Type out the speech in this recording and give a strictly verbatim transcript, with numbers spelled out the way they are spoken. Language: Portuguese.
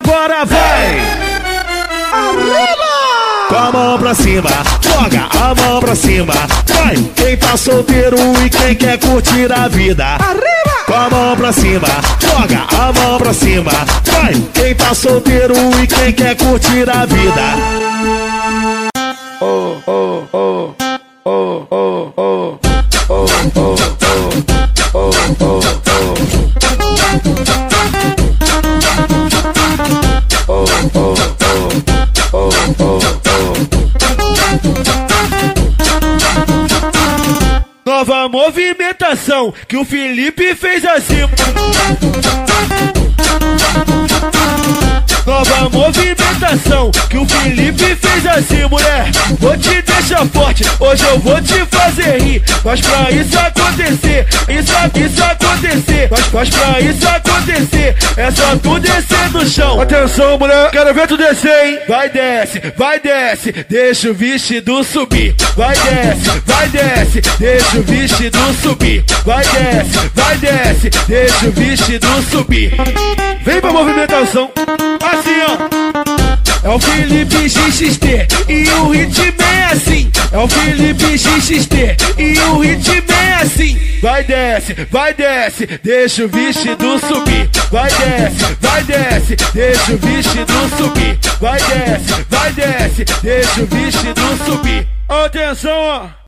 agora vai! Arriba! Com a mão pra cima, joga a mão pra cima. Vai, quem tá solteiro e quem quer curtir a vida. Arriba! Com a mão pra cima, joga a mão pra cima. Vai, quem tá solteiro e quem quer curtir a vida. Oh, oh, oh, oh, oh, oh, oh, oh, oh, oh, oh, nova movimentação que o Felipe fez assim. Nova movimentação que o Felipe fez assim, mulher. Vou te deixar forte, hoje eu vou te fazer rir. Mas pra isso acontecer, isso, isso acontecer, mas, mas pra isso acontecer, é só tu descer no chão. Atenção, mulher, quero ver tu descer, hein? Vai desce, vai desce, deixa o vestido subir. Vai desce, vai desce, deixa o vestido subir. Vai desce, vai desce, deixa o vestido subir. Vem pra movimentação, assim ó. É o Felipe X X T e o ritmo é assim. É o Felipe X X T e o ritmo é assim. Vai desce, vai desce, deixa o vestido subir. Vai desce, vai desce, deixa o vestido subir. Vai desce, vai desce, deixa o vestido subir. Atenção ó.